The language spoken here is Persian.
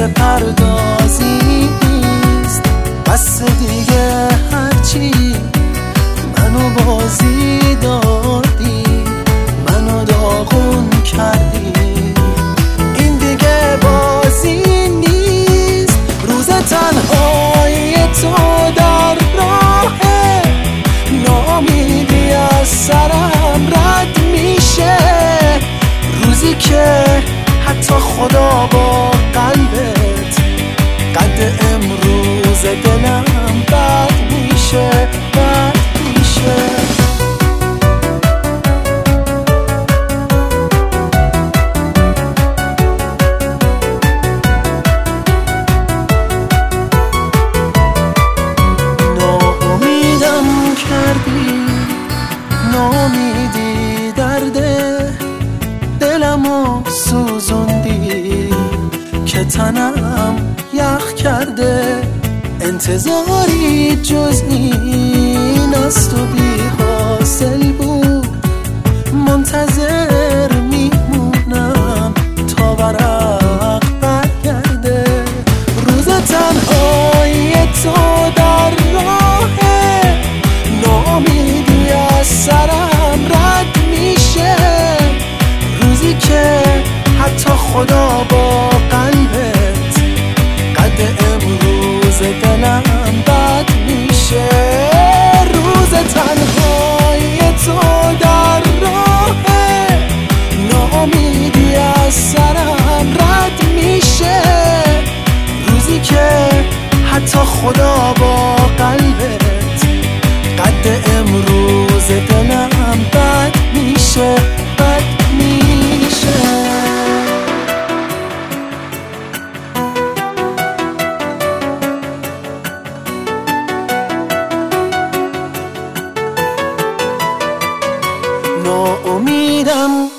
پردازی نیست. بس دیگه هرچی منو بازی دادی، منو داغون کردی، این دیگه بازی نیست. روز تنهایی تو در راهه، ناامیدی از سرم رد میشه، روزی که حتی خدا با قلبت قد امروز دلم بد میشه، بد میشه. ناامیدم کردی، ناامیدی درده دلمو سوزوندی که تنم یخ کرده. انتظاری جز این از تو بی حاصل بود، منتظر میمونم تا ورق برگرده. روز تنهایی تو در راهه، ناامیدی از سرم رد میشه، روزی که حتی خدا با قلبت قد امروز دلم بد میشه. روز تنهایی تو در راهه، ناامیدی از سرم رد میشه، روزی که حتی خدا با قلبت قد امروز دلم بد میشه، بد میشه. ناامیدم